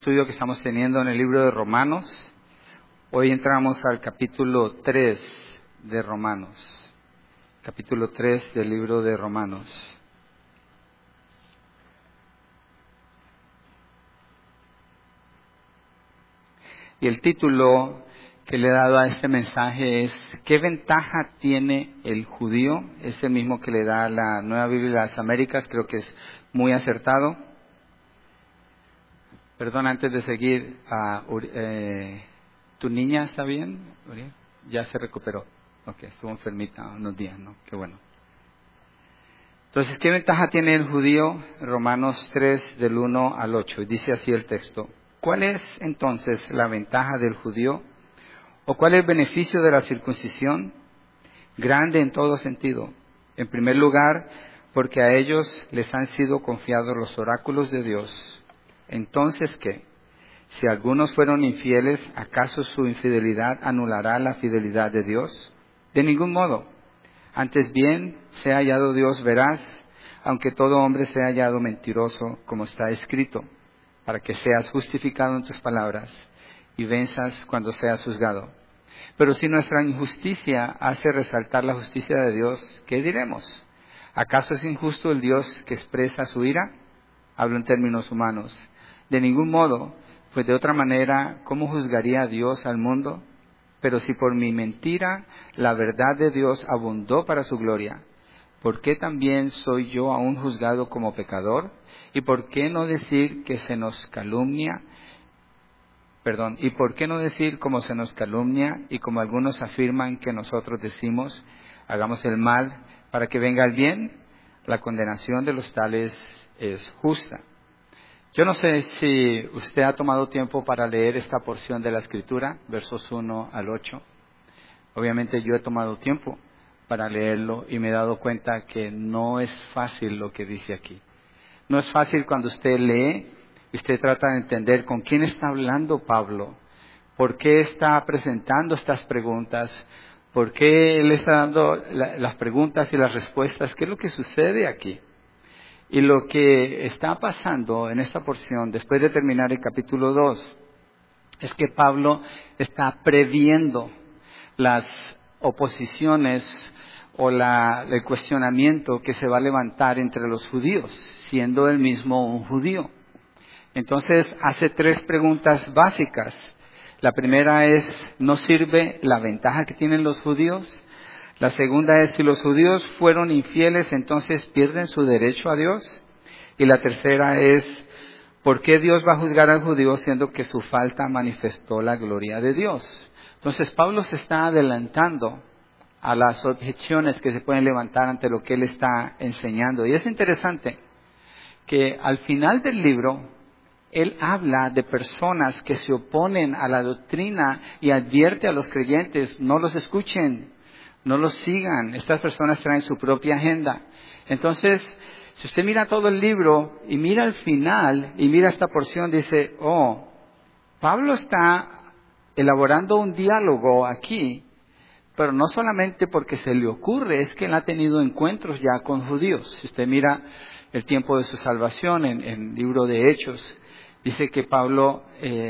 Estudio que estamos teniendo en el libro de Romanos. Hoy entramos al capítulo 3 de Romanos. Capítulo 3 del libro de Romanos. Y el título que le he dado a este mensaje es ¿qué ventaja tiene el judío? Es el mismo que le da la Nueva Biblia de las Américas, creo que es muy acertado. Perdón, antes de seguir, ¿tu niña está bien, Uriel? Ya se recuperó. Ok, estuvo enfermita unos días, ¿no? Qué bueno. Entonces, ¿qué ventaja tiene el judío? Romanos 3, del 1 al 8. Dice así el texto. ¿Cuál es entonces la ventaja del judío? ¿O cuál es el beneficio de la circuncisión? Grande en todo sentido. En primer lugar, porque a ellos les han sido confiados los oráculos de Dios. Entonces, ¿qué? Si algunos fueron infieles, ¿acaso su infidelidad anulará la fidelidad de Dios? De ningún modo. Antes bien, sea hallado Dios veraz, aunque todo hombre sea hallado mentiroso, como está escrito, para que seas justificado en tus palabras y venzas cuando seas juzgado. Pero si nuestra injusticia hace resaltar la justicia de Dios, ¿qué diremos? ¿Acaso es injusto el Dios que expresa su ira? Hablo en términos humanos. De ningún modo, pues de otra manera, ¿cómo juzgaría Dios al mundo? Pero si por mi mentira la verdad de Dios abundó para su gloria, ¿por qué también soy yo aún juzgado como pecador? ¿Y por qué no decir que se nos calumnia? ¿Y por qué no decir como se nos calumnia y como algunos afirman que nosotros decimos, hagamos el mal para que venga el bien? La condenación de los tales es justa. Yo no sé si usted ha tomado tiempo para leer esta porción de la Escritura, versos 1 al 8. Obviamente yo he tomado tiempo para leerlo y me he dado cuenta que no es fácil lo que dice aquí. No es fácil cuando usted lee y usted trata de entender con quién está hablando Pablo, por qué está presentando estas preguntas, por qué él está dando las preguntas y las respuestas, qué es lo que sucede aquí. Y lo que está pasando en esta porción, después de terminar el capítulo 2, es que Pablo está previendo las oposiciones o el cuestionamiento que se va a levantar entre los judíos, siendo él mismo un judío. Entonces hace 3 preguntas básicas. La primera es, ¿no sirve la ventaja que tienen los judíos? La segunda es, si los judíos fueron infieles, entonces pierden su derecho a Dios. Y la tercera es, ¿por qué Dios va a juzgar al judío siendo que su falta manifestó la gloria de Dios? Entonces Pablo se está adelantando a las objeciones que se pueden levantar ante lo que él está enseñando. Y es interesante que al final del libro, él habla de personas que se oponen a la doctrina y advierte a los creyentes, no los escuchen. No los sigan, estas personas traen su propia agenda. Entonces, si usted mira todo el libro y mira al final y mira esta porción, dice, Pablo está elaborando un diálogo aquí, pero no solamente porque se le ocurre, es que él ha tenido encuentros ya con judíos. Si usted mira el tiempo de su salvación en el libro de Hechos, dice que Pablo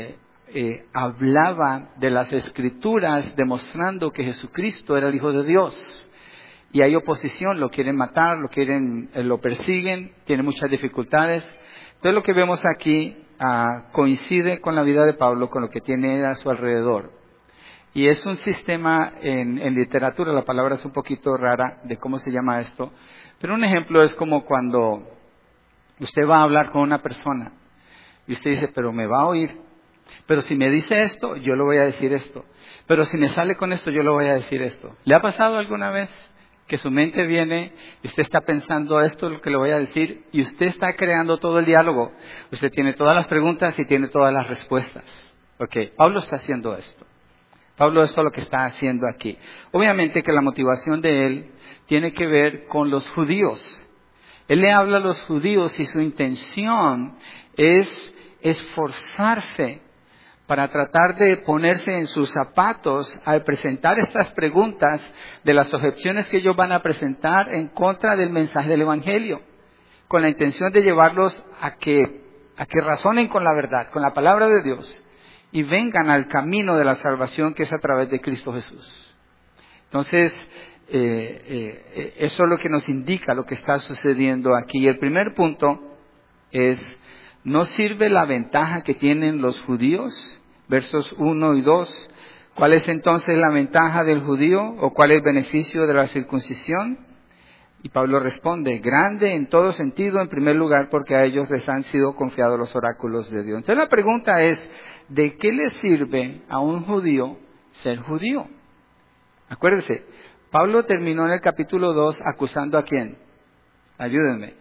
hablaba de las Escrituras demostrando que Jesucristo era el Hijo de Dios. Y hay oposición, lo quieren matar, lo persiguen, tiene muchas dificultades. Entonces lo que vemos aquí coincide con la vida de Pablo, con lo que tiene a su alrededor. Y es un sistema en literatura, la palabra es un poquito rara de cómo se llama esto. Pero un ejemplo es como cuando usted va a hablar con una persona y usted dice, pero me va a oír. Pero si me dice esto, yo le voy a decir esto. Pero si me sale con esto, yo le voy a decir esto. ¿Le ha pasado alguna vez que su mente viene y usted está pensando esto es lo que le voy a decir y usted está creando todo el diálogo? Usted tiene todas las preguntas y tiene todas las respuestas. Pablo está haciendo esto. Pablo esto es lo que está haciendo aquí. Obviamente que la motivación de él tiene que ver con los judíos. Él le habla a los judíos y su intención es esforzarse para tratar de ponerse en sus zapatos al presentar estas preguntas de las objeciones que ellos van a presentar en contra del mensaje del Evangelio, con la intención de llevarlos a a que razonen con la verdad, con la palabra de Dios, y vengan al camino de la salvación que es a través de Cristo Jesús. Entonces, eso es lo que nos indica lo que está sucediendo aquí. El primer punto es, ¿no sirve la ventaja que tienen los judíos? Versos 1 y 2. ¿Cuál es entonces la ventaja del judío o cuál es el beneficio de la circuncisión? Y Pablo responde, grande en todo sentido, en primer lugar, porque a ellos les han sido confiados los oráculos de Dios. Entonces la pregunta es, ¿de qué le sirve a un judío ser judío? Acuérdense, Pablo terminó en el capítulo 2 acusando ¿a quién? Ayúdenme.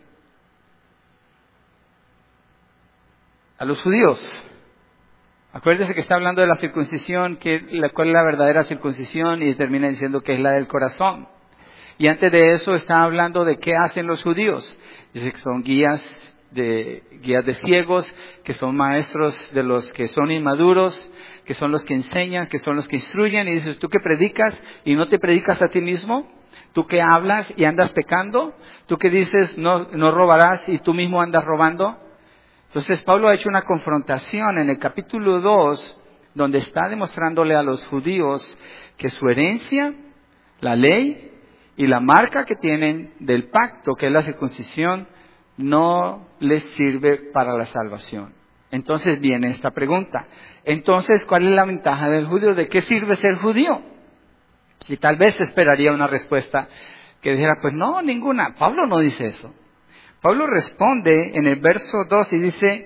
A los judíos. Acuérdense que está hablando de la circuncisión, cuál es la verdadera circuncisión, y termina diciendo que es la del corazón. Y antes de eso está hablando de qué hacen los judíos. Dice que son guías de ciegos, que son maestros de los que son inmaduros, que son los que enseñan, que son los que instruyen. Y dices, ¿tú que predicas y no te predicas a ti mismo? ¿Tú que hablas y andas pecando? ¿Tú que dices no robarás y tú mismo andas robando? Entonces Pablo ha hecho una confrontación en el capítulo 2, donde está demostrándole a los judíos que su herencia, la ley y la marca que tienen del pacto, que es la circuncisión, no les sirve para la salvación. Entonces viene esta pregunta. Entonces, ¿cuál es la ventaja del judío? ¿De qué sirve ser judío? Y tal vez esperaría una respuesta que dijera, pues no, ninguna. Pablo no dice eso. Pablo responde en el verso 2 y dice,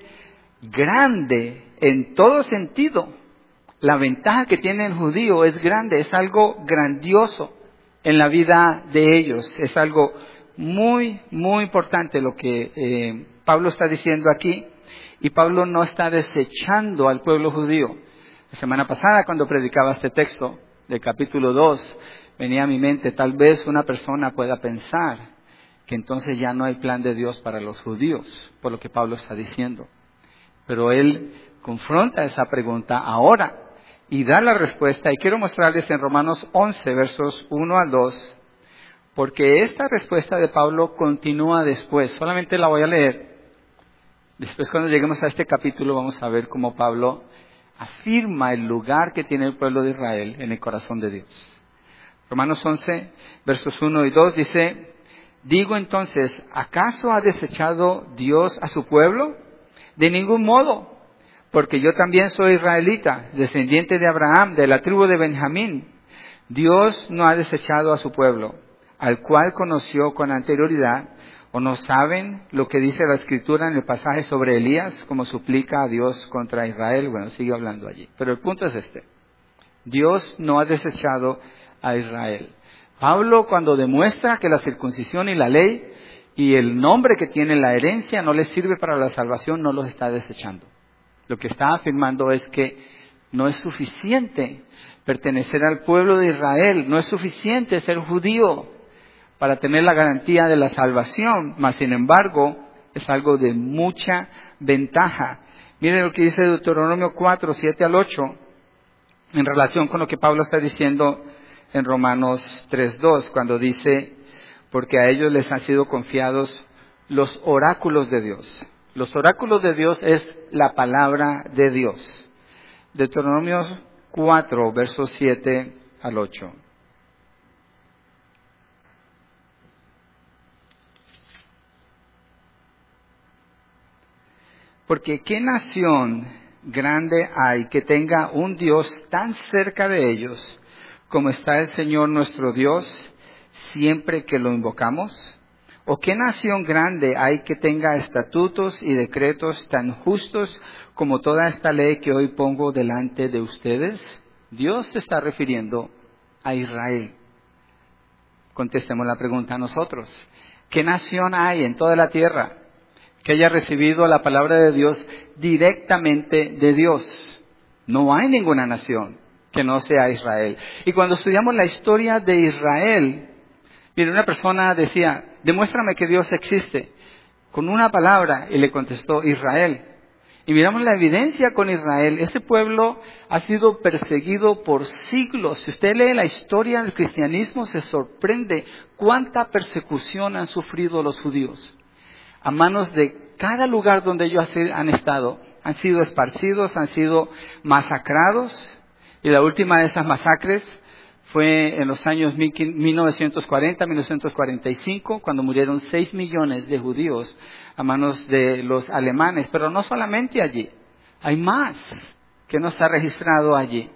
grande en todo sentido. La ventaja que tiene el judío es grande, es algo grandioso en la vida de ellos. Es algo muy, muy importante lo que Pablo está diciendo aquí. Y Pablo no está desechando al pueblo judío. La semana pasada, cuando predicaba este texto del capítulo 2, venía a mi mente, tal vez una persona pueda pensar que entonces ya no hay plan de Dios para los judíos, por lo que Pablo está diciendo. Pero él confronta esa pregunta ahora y da la respuesta. Y quiero mostrarles en Romanos 11, versos 1 al 2, porque esta respuesta de Pablo continúa después. Solamente la voy a leer. Después, cuando lleguemos a este capítulo, vamos a ver cómo Pablo afirma el lugar que tiene el pueblo de Israel en el corazón de Dios. Romanos 11, versos 1 y 2 dice, digo entonces, ¿acaso ha desechado Dios a su pueblo? De ningún modo, porque yo también soy israelita, descendiente de Abraham, de la tribu de Benjamín. Dios no ha desechado a su pueblo, al cual conoció con anterioridad. ¿O no saben lo que dice la Escritura en el pasaje sobre Elías, como suplica a Dios contra Israel? Bueno, sigue hablando allí. Pero el punto es este. Dios no ha desechado a Israel. Pablo, cuando demuestra que la circuncisión y la ley y el nombre que tiene la herencia no les sirve para la salvación, no los está desechando. Lo que está afirmando es que no es suficiente pertenecer al pueblo de Israel, no es suficiente ser judío para tener la garantía de la salvación, mas sin embargo es algo de mucha ventaja. Miren lo que dice Deuteronomio 4, 7 al 8, en relación con lo que Pablo está diciendo en Romanos 3, 2, cuando dice, porque a ellos les han sido confiados los oráculos de Dios. Los oráculos de Dios es la palabra de Dios. Deuteronomio 4, versos 7 al 8. Porque ¿qué nación grande hay que tenga un Dios tan cerca de ellos como está el Señor nuestro Dios siempre que lo invocamos? ¿O qué nación grande hay que tenga estatutos y decretos tan justos como toda esta ley que hoy pongo delante de ustedes? Dios se está refiriendo a Israel. Contestemos la pregunta a nosotros. ¿Qué nación hay en toda la tierra que haya recibido la palabra de Dios directamente de Dios? No hay ninguna nación que no sea Israel. Y cuando estudiamos la historia de Israel, mire, una persona decía, demuéstrame que Dios existe, con una palabra, y le contestó Israel. Y miramos la evidencia con Israel. Ese pueblo ha sido perseguido por siglos. Si usted lee la historia del cristianismo, se sorprende cuánta persecución han sufrido los judíos a manos de cada lugar donde ellos han estado han sido esparcidos, han sido masacrados. Y la última de esas masacres fue en los años 1940-1945, cuando murieron 6 millones de judíos a manos de los alemanes. Pero no solamente allí, hay más que no está registrado allí.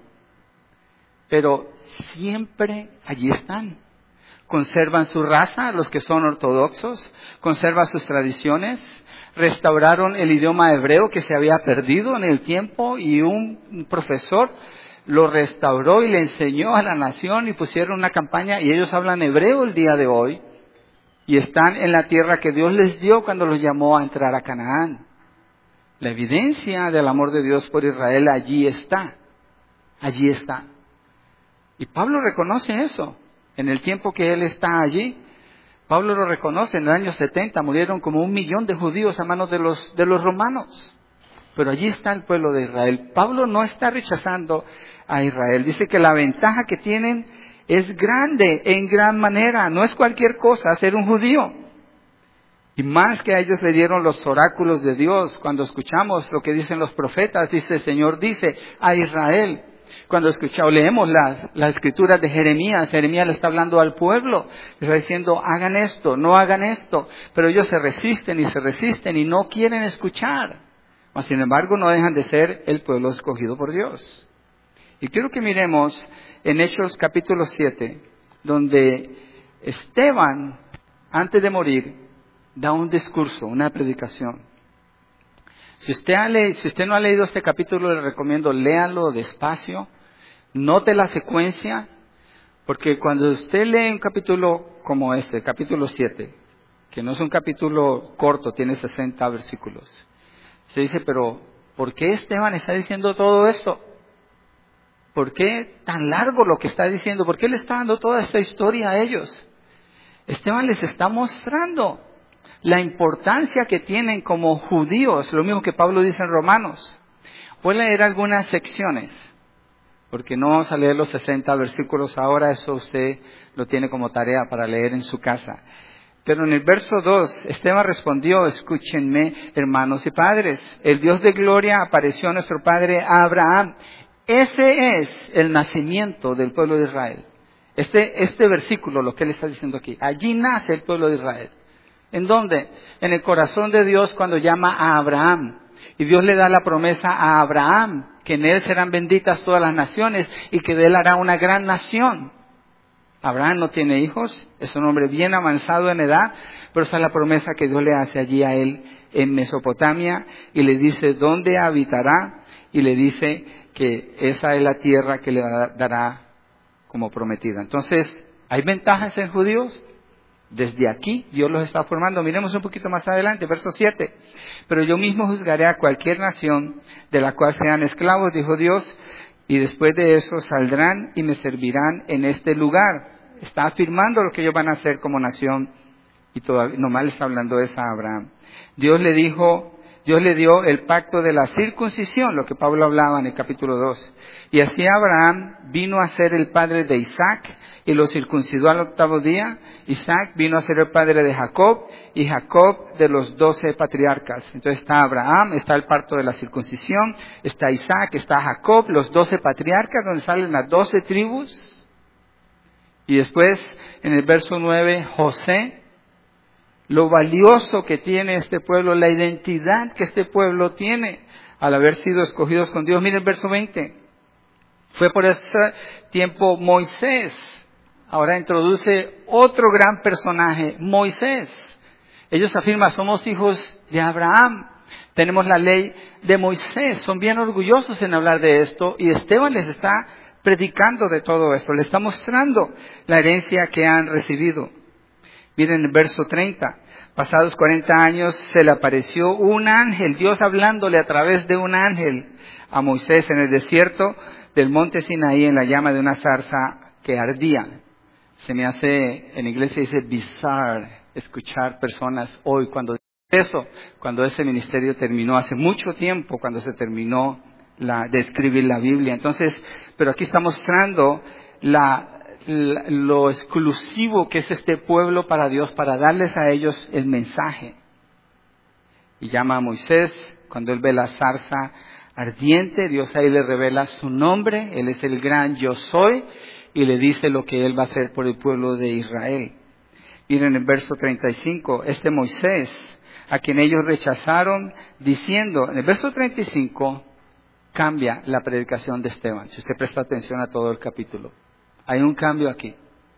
Pero siempre allí están. Conservan su raza, los que son ortodoxos, conservan sus tradiciones, restauraron el idioma hebreo que se había perdido en el tiempo, y un profesor lo restauró y le enseñó a la nación, y pusieron una campaña, y ellos hablan hebreo el día de hoy, y están en la tierra que Dios les dio cuando los llamó a entrar a Canaán. La evidencia del amor de Dios por Israel allí está, allí está. Y Pablo reconoce eso. En el tiempo que él está allí, Pablo lo reconoce. En el año 70 murieron como 1 millón de judíos a manos de los romanos. Pero allí está el pueblo de Israel. Pablo no está rechazando a Israel. Dice que la ventaja que tienen es grande, en gran manera. No es cualquier cosa ser un judío. Y más que a ellos le dieron los oráculos de Dios. Cuando escuchamos lo que dicen los profetas, dice el Señor, dice a Israel. Cuando leemos las escrituras de Jeremías, Jeremías le está hablando al pueblo, le está diciendo, hagan esto, no hagan esto, pero ellos se resisten y no quieren escuchar. Mas, sin embargo, no dejan de ser el pueblo escogido por Dios. Y quiero que miremos en Hechos capítulo 7, donde Esteban, antes de morir, da un discurso, una predicación. Si usted no ha leído este capítulo, le recomiendo léalo despacio, note la secuencia, porque cuando usted lee un capítulo como este, capítulo 7, que no es un capítulo corto, tiene 60 versículos, se dice, pero ¿por qué Esteban está diciendo todo esto? ¿Por qué tan largo lo que está diciendo? ¿Por qué le está dando toda esta historia a ellos? Esteban les está mostrando la importancia que tienen como judíos, lo mismo que Pablo dice en Romanos. Voy a leer algunas secciones, porque no vamos a leer los 60 versículos ahora, eso usted lo tiene como tarea para leer en su casa. Pero en el verso 2, Esteban respondió, escúchenme, hermanos y padres, el Dios de gloria apareció a nuestro padre Abraham. Ese es el nacimiento del pueblo de Israel. Este versículo, lo que él está diciendo aquí, allí nace el pueblo de Israel. ¿En dónde? En el corazón de Dios cuando llama a Abraham. Y Dios le da la promesa a Abraham, que en él serán benditas todas las naciones y que de él hará una gran nación. Abraham no tiene hijos, es un hombre bien avanzado en edad, pero esa es la promesa que Dios le hace allí a él en Mesopotamia, y le dice dónde habitará, y le dice que esa es la tierra que le dará como prometida. Entonces, ¿hay ventajas en judíos? Desde aquí Dios los está formando. Miremos un poquito más adelante, verso 7. Pero yo mismo juzgaré a cualquier nación de la cual sean esclavos, dijo Dios, y después de eso saldrán y me servirán en este lugar. Está afirmando lo que ellos van a hacer como nación, y todavía nomás le está hablando eso a Abraham. Dios le dio el pacto de la circuncisión, lo que Pablo hablaba en el capítulo 2. Y así Abraham vino a ser el padre de Isaac y lo circuncidó al 8º día. Isaac vino a ser el padre de Jacob y Jacob de los 12 patriarcas. Entonces está Abraham, está el pacto de la circuncisión, está Isaac, está Jacob, los 12 patriarcas donde salen las 12 tribus. Y después en el verso 9, José. Lo valioso que tiene este pueblo, la identidad que este pueblo tiene al haber sido escogidos con Dios. Miren el verso 20. Fue por ese tiempo Moisés. Ahora introduce otro gran personaje, Moisés. Ellos afirman, somos hijos de Abraham. Tenemos la ley de Moisés. Son bien orgullosos en hablar de esto. Y Esteban les está predicando de todo esto. Le está mostrando la herencia que han recibido. Miren el verso 30. Pasados 40 años se le apareció un ángel, Dios hablándole a través de un ángel a Moisés en el desierto del monte Sinaí en la llama de una zarza que ardía. Se me hace, en inglés se dice bizarre, escuchar personas hoy cuando ese ministerio terminó hace mucho tiempo, cuando se terminó de escribir la Biblia. Entonces, pero aquí está mostrando lo exclusivo que es este pueblo para Dios, para darles a ellos el mensaje. y llama a Moisés. Cuando él ve la zarza ardiente, Dios ahí le revela su nombre. Él es el gran yo soy y le dice lo que él va a hacer por el pueblo de Israel. Miren el verso 35, este Moisés, a quien ellos rechazaron, diciendo, en el verso 35, cambia la predicación de Esteban. Si usted presta atención a todo el capítulo, hay un cambio aquí.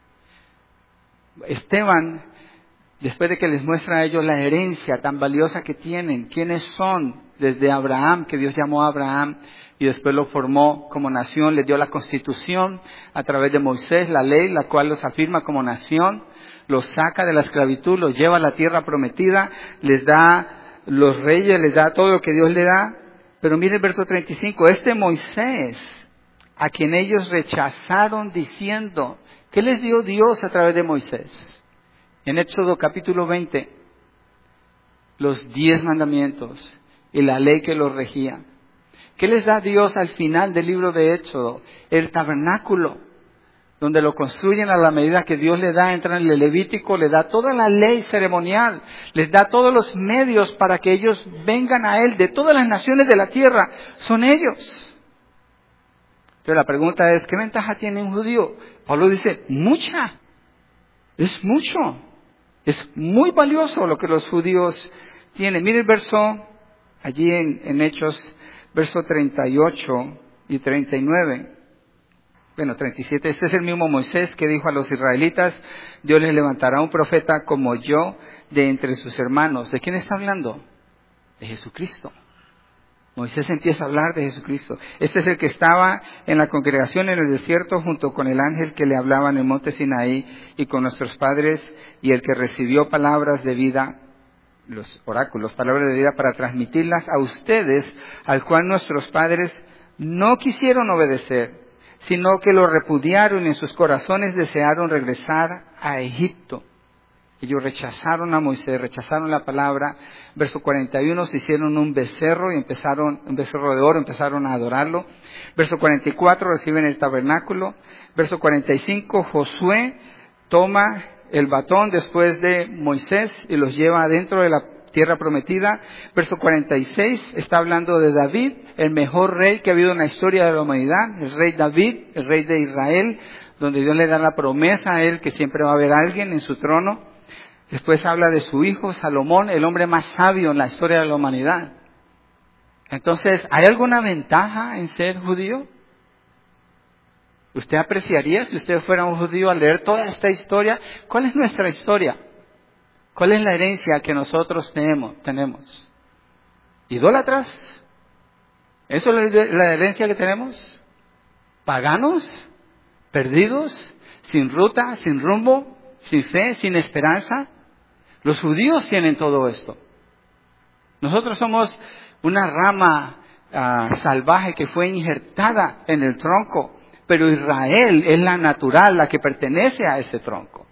Esteban, después de que les muestra a ellos la herencia tan valiosa que tienen, quiénes son, desde Abraham, que Dios llamó a Abraham y después lo formó como nación, les dio la constitución a través de Moisés, la ley, la cual los afirma como nación, los saca de la esclavitud, los lleva a la tierra prometida, les da los reyes, les da todo lo que Dios le da. Pero mire el verso 35, este Moisés, a quien ellos rechazaron diciendo, ¿qué les dio Dios a través de Moisés? En Éxodo capítulo 20, los 10 mandamientos y la ley que los regía. ¿Qué les da Dios al final del libro de Éxodo? El tabernáculo, donde lo construyen a la medida que Dios le da, entra en el Levítico, le da toda la ley ceremonial, les da todos los medios para que ellos vengan a Él, de todas las naciones de la tierra, son ellos. Entonces la pregunta es, ¿qué ventaja tiene un judío? Pablo dice, mucha, es mucho, es muy valioso lo que los judíos tienen. Mire el verso, allí en Hechos, verso 38 y 39. Bueno, 37, este es el mismo Moisés que dijo a los israelitas, Dios les levantará un profeta como yo de entre sus hermanos. ¿De quién está hablando? De Jesucristo. Moisés empieza a hablar de Jesucristo. Este es el que estaba en la congregación en el desierto junto con el ángel que le hablaba en el monte Sinaí y con nuestros padres, y el que recibió palabras de vida, los oráculos, palabras de vida para transmitirlas a ustedes, al cual nuestros padres no quisieron obedecer, sino que lo repudiaron y en sus corazones desearon regresar a Egipto. Ellos rechazaron a Moisés, rechazaron la palabra. Verso 41, se hicieron un becerro un becerro de oro, empezaron a adorarlo. Verso 44, reciben el tabernáculo. Verso 45, Josué toma el batón después de Moisés y los lleva adentro de la tierra prometida. Verso 46 está hablando de David, el mejor rey que ha habido en la historia de la humanidad, el rey David, el rey de Israel, donde Dios le da la promesa a él que siempre va a haber alguien en su trono. Después habla de su hijo Salomón, el hombre más sabio en la historia de la humanidad. Entonces, ¿hay alguna ventaja en ser judío? ¿Usted apreciaría si usted fuera un judío al leer toda esta historia? ¿Cuál es nuestra historia? ¿Cuál es la herencia que nosotros tenemos? ¿Idólatras? ¿Eso es la herencia que tenemos? ¿Paganos? ¿Perdidos? ¿Sin ruta? ¿Sin rumbo? ¿Sin fe? ¿Sin esperanza? Los judíos tienen todo esto. Nosotros somos una rama salvaje que fue injertada en el tronco, pero Israel es la natural, la que pertenece a ese tronco.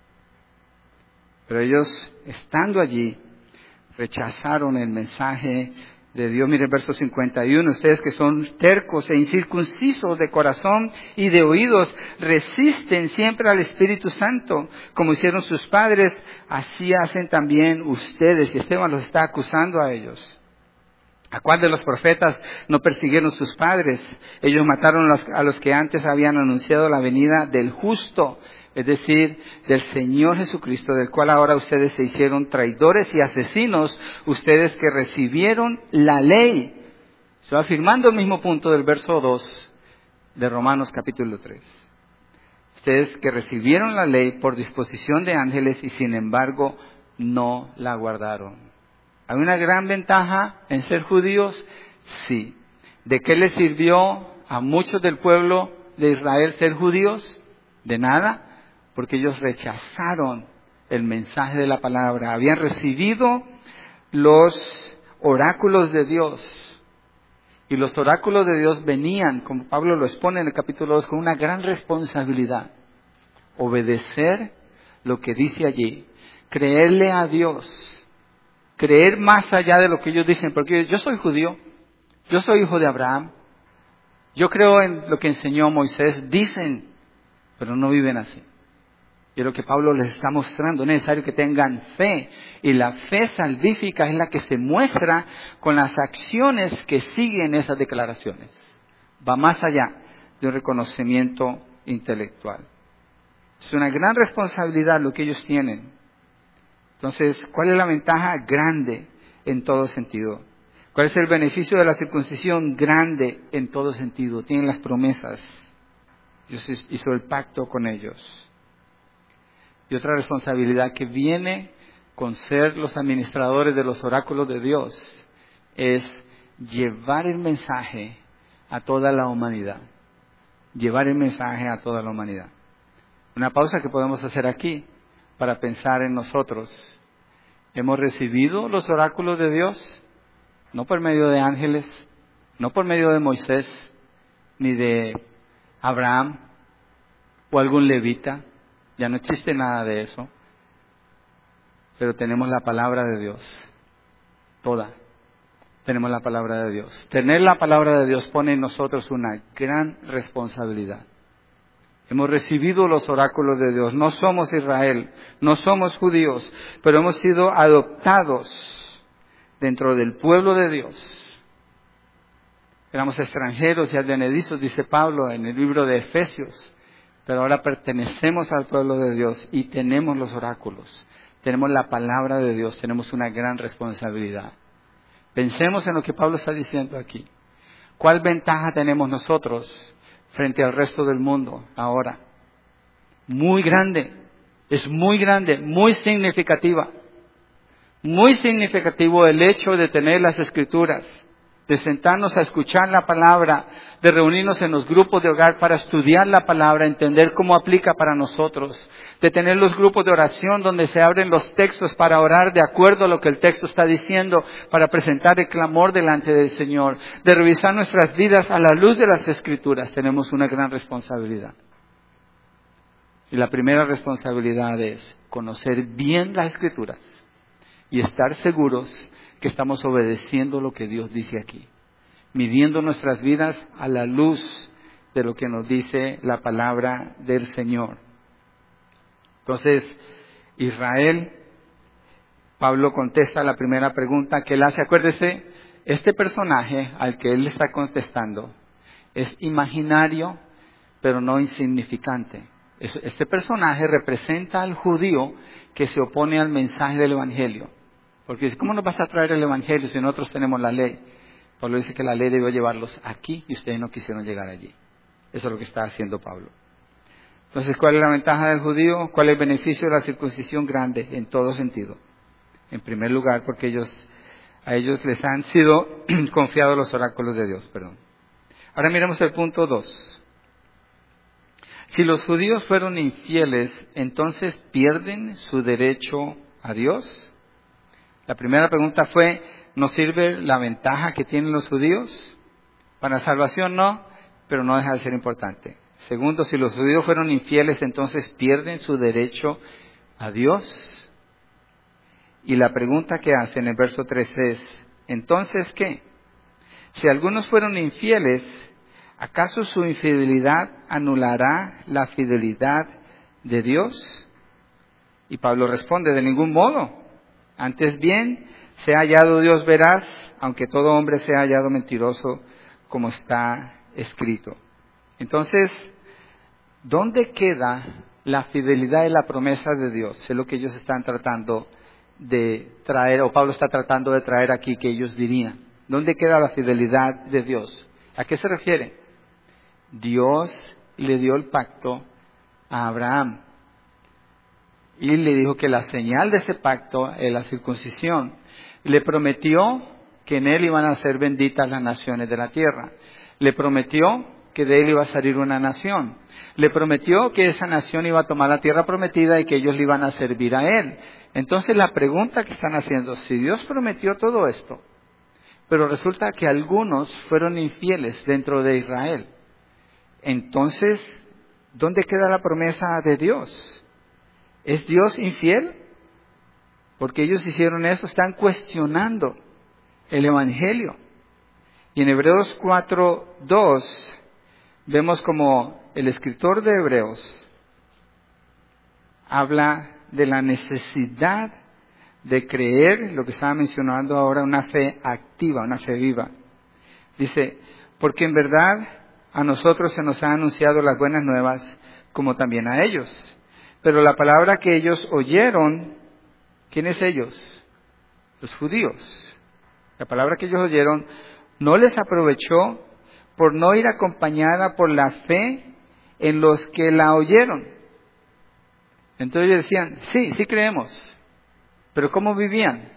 Pero ellos, estando allí, rechazaron el mensaje de Dios. Mire el verso 51, ustedes que son tercos e incircuncisos de corazón y de oídos, resisten siempre al Espíritu Santo, como hicieron sus padres, así hacen también ustedes. Y Esteban los está acusando a ellos. ¿A cuál de los profetas no persiguieron sus padres? Ellos mataron a los que antes habían anunciado la venida del justo, es decir, del Señor Jesucristo, del cual ahora ustedes se hicieron traidores y asesinos, ustedes que recibieron la ley. Estoy afirmando el mismo punto del verso 2 de Romanos capítulo 3. Ustedes que recibieron la ley por disposición de ángeles y sin embargo no la guardaron. ¿Hay una gran ventaja en ser judíos? Sí. ¿De qué les sirvió a muchos del pueblo de Israel ser judíos? De nada. Porque ellos rechazaron el mensaje de la palabra. Habían recibido los oráculos de Dios. Y los oráculos de Dios venían, como Pablo lo expone en el capítulo 2, con una gran responsabilidad. Obedecer lo que dice allí. Creerle a Dios. Creer más allá de lo que ellos dicen. Porque yo soy judío. Yo soy hijo de Abraham. Yo creo en lo que enseñó Moisés. Dicen, pero no viven así. Y es lo que Pablo les está mostrando. Es necesario que tengan fe. Y la fe salvífica es la que se muestra con las acciones que siguen esas declaraciones. Va más allá de un reconocimiento intelectual. Es una gran responsabilidad lo que ellos tienen. Entonces, ¿cuál es la ventaja? Grande en todo sentido. ¿Cuál es el beneficio de la circuncisión? Grande en todo sentido. Tienen las promesas. Dios hizo el pacto con ellos. Y otra responsabilidad que viene con ser los administradores de los oráculos de Dios es llevar el mensaje a toda la humanidad. Llevar el mensaje a toda la humanidad. Una pausa que podemos hacer aquí para pensar en nosotros. ¿Hemos recibido los oráculos de Dios? No por medio de ángeles, no por medio de Moisés, ni de Abraham o algún levita. Ya no existe nada de eso. Pero tenemos la palabra de Dios. Toda. Tenemos la palabra de Dios. Tener la palabra de Dios pone en nosotros una gran responsabilidad. Hemos recibido los oráculos de Dios. No somos Israel, no somos judíos, pero hemos sido adoptados dentro del pueblo de Dios. Éramos extranjeros y advenedizos, dice Pablo en el libro de Efesios. Pero ahora pertenecemos al pueblo de Dios y tenemos los oráculos. Tenemos la palabra de Dios, tenemos una gran responsabilidad. Pensemos en lo que Pablo está diciendo aquí. ¿Cuál ventaja tenemos nosotros frente al resto del mundo ahora? Muy grande, es muy grande, muy significativa. Muy significativo el hecho de tener las Escrituras, de sentarnos a escuchar la palabra, de reunirnos en los grupos de hogar para estudiar la palabra, entender cómo aplica para nosotros, de tener los grupos de oración donde se abren los textos para orar de acuerdo a lo que el texto está diciendo, para presentar el clamor delante del Señor, de revisar nuestras vidas a la luz de las Escrituras. Tenemos una gran responsabilidad. Y la primera responsabilidad es conocer bien las Escrituras y estar seguros que estamos obedeciendo lo que Dios dice aquí, midiendo nuestras vidas a la luz de lo que nos dice la palabra del Señor. Entonces, Israel, Pablo contesta la primera pregunta que él hace. Acuérdese, este personaje al que él le está contestando es imaginario, pero no insignificante. Este personaje representa al judío que se opone al mensaje del Evangelio. Porque dice, ¿cómo nos vas a traer el Evangelio si nosotros tenemos la ley? Pablo dice que la ley debió llevarlos aquí y ustedes no quisieron llegar allí. Eso es lo que está haciendo Pablo. Entonces, ¿cuál es la ventaja del judío? ¿Cuál es el beneficio de la circuncisión? Grande, en todo sentido. En primer lugar, porque a ellos les han sido confiados los oráculos de Dios. Ahora miremos el punto 2. Si los judíos fueron infieles, ¿entonces pierden su derecho a Dios? La primera pregunta fue, ¿nos sirve la ventaja que tienen los judíos? Para salvación no, pero no deja de ser importante. Segundo, si los judíos fueron infieles, entonces pierden su derecho a Dios. Y la pregunta que hace en el verso 3 es, ¿entonces qué? Si algunos fueron infieles, ¿acaso su infidelidad anulará la fidelidad de Dios? Y Pablo responde, de ningún modo. Antes bien, se ha hallado Dios veraz, aunque todo hombre se ha hallado mentiroso, como está escrito. Entonces, ¿dónde queda la fidelidad y la promesa de Dios? Es lo que ellos están tratando de traer, o Pablo está tratando de traer aquí, que ellos dirían. ¿Dónde queda la fidelidad de Dios? ¿A qué se refiere? Dios le dio el pacto a Abraham. Y le dijo que la señal de ese pacto es la circuncisión. Le prometió que en él iban a ser benditas las naciones de la tierra. Le prometió que de él iba a salir una nación. Le prometió que esa nación iba a tomar la tierra prometida y que ellos le iban a servir a él. Entonces la pregunta que están haciendo, si Dios prometió todo esto, pero resulta que algunos fueron infieles dentro de Israel, entonces, ¿dónde queda la promesa de Dios? ¿Es Dios infiel? Porque ellos hicieron eso, están cuestionando el Evangelio. Y en Hebreos 4:2 vemos como el escritor de Hebreos habla de la necesidad de creer, lo que estaba mencionando ahora, una fe activa, una fe viva. Dice, porque en verdad a nosotros se nos han anunciado las buenas nuevas, como también a ellos. Pero la palabra que ellos oyeron, ¿quiénes ellos? Los judíos. La palabra que ellos oyeron no les aprovechó por no ir acompañada por la fe en los que la oyeron. Entonces ellos decían, sí creemos. Pero ¿cómo vivían?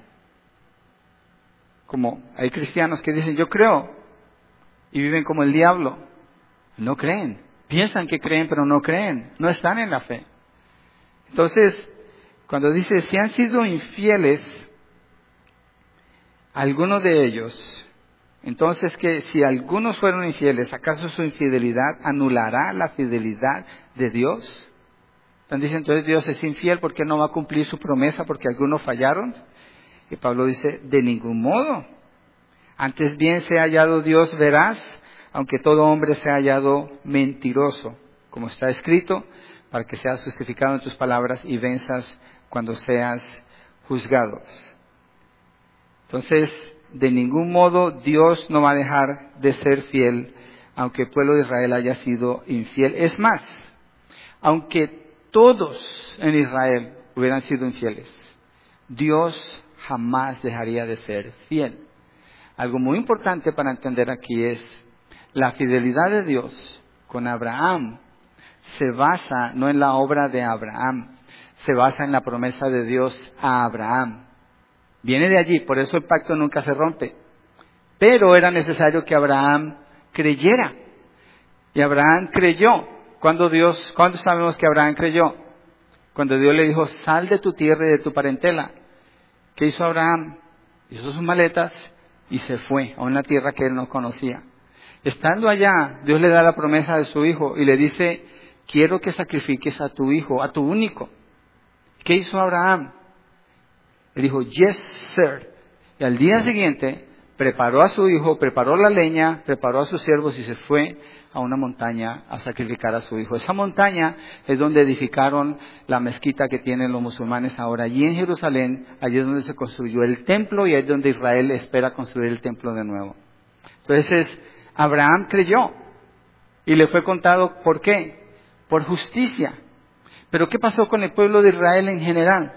Como hay cristianos que dicen, yo creo, y viven como el diablo. No creen. Piensan que creen, pero no creen. No están en la fe. Entonces, cuando dice, si han sido infieles algunos de ellos, entonces que si algunos fueron infieles, ¿acaso su infidelidad anulará la fidelidad de Dios? Entonces dicen, entonces Dios es infiel porque no va a cumplir su promesa porque algunos fallaron. Y Pablo dice, de ningún modo. Antes bien se ha hallado Dios veraz, aunque todo hombre se ha hallado mentiroso, como está escrito, para que seas justificado en tus palabras y venzas cuando seas juzgado. Entonces, de ningún modo Dios no va a dejar de ser fiel, aunque el pueblo de Israel haya sido infiel. Es más, aunque todos en Israel hubieran sido infieles, Dios jamás dejaría de ser fiel. Algo muy importante para entender aquí es la fidelidad de Dios con Abraham se basa no en la obra de Abraham, se basa en la promesa de Dios a Abraham. Viene de allí, por eso el pacto nunca se rompe. Pero era necesario que Abraham creyera. Y Abraham creyó. ¿Cuándo sabemos que Abraham creyó? Cuando Dios le dijo, sal de tu tierra y de tu parentela. ¿Qué hizo Abraham? Hizo sus maletas y se fue a una tierra que él no conocía. Estando allá, Dios le da la promesa de su hijo y le dice, quiero que sacrifiques a tu hijo, a tu único. ¿Qué hizo Abraham? Él dijo, yes, sir. Y al día siguiente, preparó a su hijo, preparó la leña, preparó a sus siervos y se fue a una montaña a sacrificar a su hijo. Esa montaña es donde edificaron la mezquita que tienen los musulmanes ahora. Allí en Jerusalén, allí es donde se construyó el templo y es donde Israel espera construir el templo de nuevo. Entonces, Abraham creyó y le fue contado, ¿por qué? Por justicia. Pero ¿qué pasó con el pueblo de Israel en general?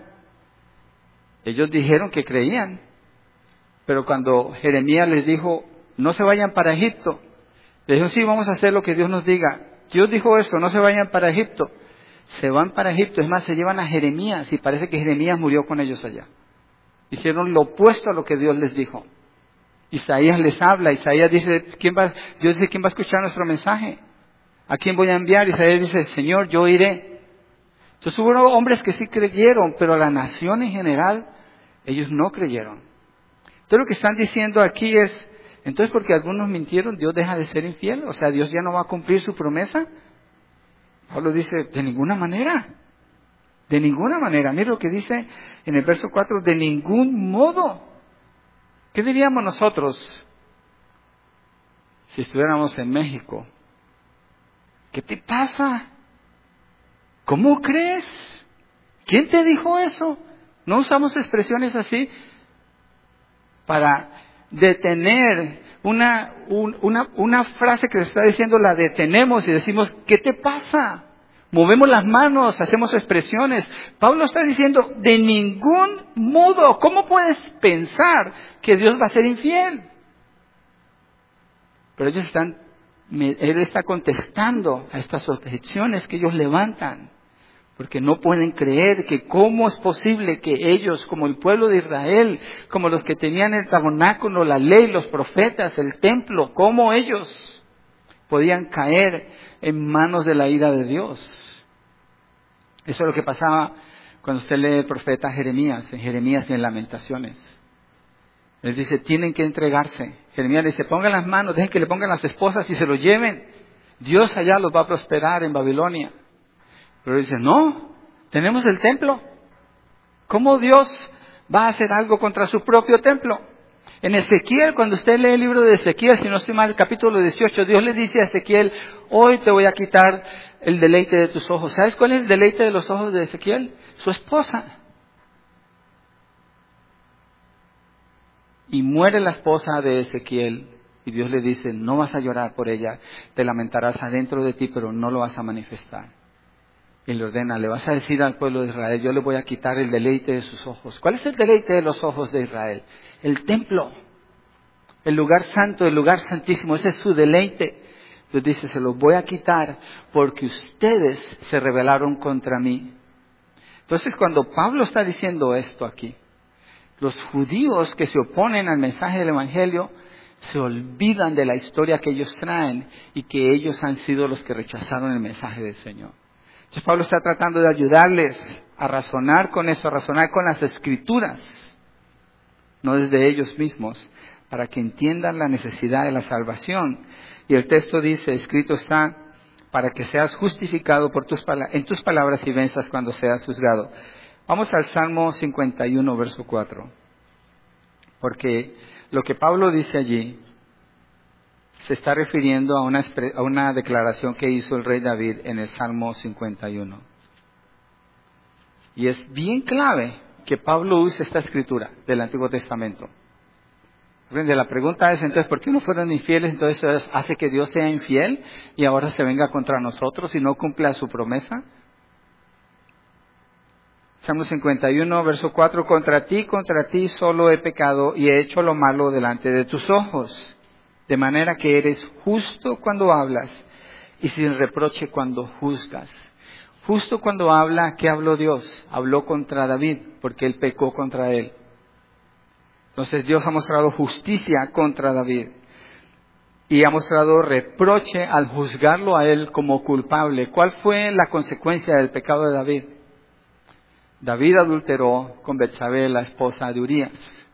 Ellos dijeron que creían, pero cuando Jeremías les dijo, no se vayan para Egipto, les dijo, sí, vamos a hacer lo que Dios nos diga. Dios dijo eso, no se vayan para Egipto. Se van para Egipto, es más, se llevan a Jeremías y parece que Jeremías murió con ellos allá. Hicieron lo opuesto a lo que Dios les dijo. Isaías les habla, Isaías dice, Dios dice, ¿quién va a escuchar nuestro mensaje? ¿A quién voy a enviar? Isaías dice, Señor, yo iré. Entonces hubo hombres que sí creyeron, pero a la nación en general, ellos no creyeron. Entonces lo que están diciendo aquí es, entonces porque algunos mintieron, Dios deja de ser infiel, o sea, Dios ya no va a cumplir su promesa. Pablo dice, de ninguna manera. De ninguna manera. Mira lo que dice en el verso 4, de ningún modo. ¿Qué diríamos nosotros si estuviéramos en México? ¿Qué te pasa? ¿Cómo crees? ¿Quién te dijo eso? ¿No usamos expresiones así para detener una frase que se está diciendo? La detenemos y decimos, ¿qué te pasa? Movemos las manos, hacemos expresiones. Pablo está diciendo, de ningún modo, ¿cómo puedes pensar que Dios va a ser infiel? Pero él está contestando a estas objeciones que ellos levantan, porque no pueden creer que cómo es posible que ellos, como el pueblo de Israel, como los que tenían el tabernáculo, la ley, los profetas, el templo, cómo ellos podían caer en manos de la ira de Dios. Eso es lo que pasaba cuando usted lee el profeta Jeremías y en Lamentaciones. Les dice, tienen que entregarse. Jeremías le dice, pongan las manos, dejen que le pongan las esposas y se lo lleven. Dios allá los va a prosperar en Babilonia. Pero dice, no, tenemos el templo. ¿Cómo Dios va a hacer algo contra su propio templo? En Ezequiel, cuando usted lee el libro de Ezequiel, si no estoy mal, el capítulo 18, Dios le dice a Ezequiel, hoy te voy a quitar el deleite de tus ojos. ¿Sabes cuál es el deleite de los ojos de Ezequiel? Su esposa. Y muere la esposa de Ezequiel. Y Dios le dice, no vas a llorar por ella, te lamentarás adentro de ti, pero no lo vas a manifestar. Y le ordena, le vas a decir al pueblo de Israel, yo le voy a quitar el deleite de sus ojos. ¿Cuál es el deleite de los ojos de Israel? El templo, el lugar santo, el lugar santísimo, ese es su deleite. Dios dice, se los voy a quitar porque ustedes se rebelaron contra mí. Entonces, cuando Pablo está diciendo esto aquí, los judíos que se oponen al mensaje del Evangelio se olvidan de la historia que ellos traen y que ellos han sido los que rechazaron el mensaje del Señor. Entonces Pablo está tratando de ayudarles a razonar con eso, a razonar con las Escrituras, no desde ellos mismos, para que entiendan la necesidad de la salvación. Y el texto dice, escrito está, para que seas justificado en tus palabras y venzas cuando seas juzgado. Vamos al Salmo 51, verso 4. Porque lo que Pablo dice allí se está refiriendo a una declaración que hizo el rey David en el Salmo 51. Y es bien clave que Pablo use esta escritura del Antiguo Testamento. La pregunta es entonces, ¿por qué no fueron infieles? Entonces hace que Dios sea infiel y ahora se venga contra nosotros y no cumpla su promesa. Salmo 51, verso 4, contra ti solo he pecado y he hecho lo malo delante de tus ojos, de manera que eres justo cuando hablas y sin reproche cuando juzgas. Justo cuando habla, ¿qué habló Dios? Habló contra David, porque él pecó contra él. Entonces Dios ha mostrado justicia contra David y ha mostrado reproche al juzgarlo a él como culpable. ¿Cuál fue la consecuencia del pecado de David? David adulteró con Betsabé, la esposa de Urías.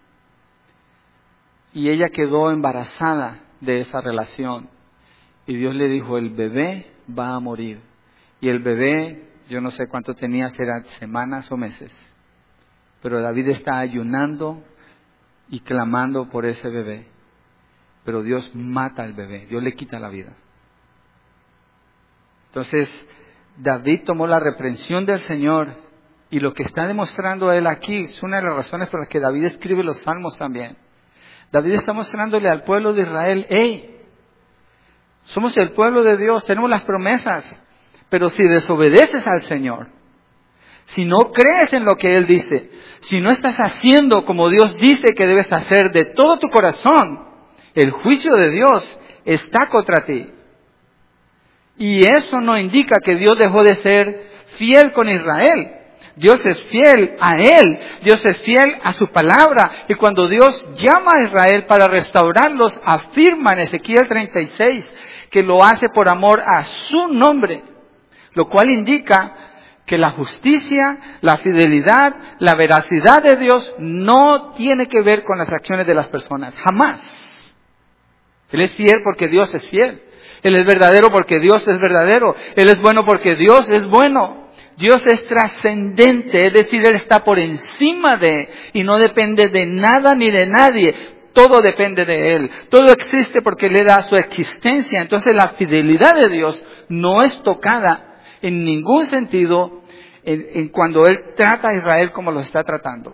Y ella quedó embarazada de esa relación. Y Dios le dijo, el bebé va a morir. Y el bebé, yo no sé cuánto tenía, será semanas o meses. Pero David está ayunando y clamando por ese bebé. Pero Dios mata al bebé, Dios le quita la vida. Entonces, David tomó la reprensión del Señor. Y lo que está demostrando él aquí es una de las razones por las que David escribe los salmos también. David está mostrándole al pueblo de Israel, hey, somos el pueblo de Dios, tenemos las promesas, pero si desobedeces al Señor, si no crees en lo que Él dice, si no estás haciendo como Dios dice que debes hacer de todo tu corazón, el juicio de Dios está contra ti. Y eso no indica que Dios dejó de ser fiel con Israel. Dios es fiel a Él, Dios es fiel a su palabra. Y cuando Dios llama a Israel para restaurarlos, afirma en Ezequiel 36 que lo hace por amor a su nombre. Lo cual indica que la justicia, la fidelidad, la veracidad de Dios no tiene que ver con las acciones de las personas. Jamás. Él es fiel porque Dios es fiel. Él es verdadero porque Dios es verdadero. Él es bueno porque Dios es bueno. Dios es trascendente, es decir, Él está por encima de, y no depende de nada ni de nadie. Todo depende de Él. Todo existe porque Él le da su existencia. Entonces la fidelidad de Dios no es tocada en ningún sentido en cuando Él trata a Israel como lo está tratando.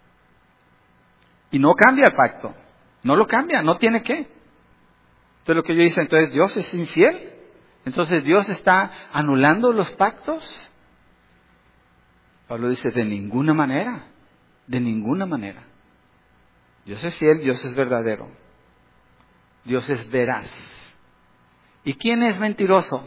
Y no cambia el pacto. No lo cambia, no tiene que. Entonces lo que yo dice, entonces Dios es infiel. Entonces Dios está anulando los pactos. Pablo dice, de ninguna manera, de ninguna manera. Dios es fiel, Dios es verdadero. Dios es veraz. ¿Y quién es mentiroso?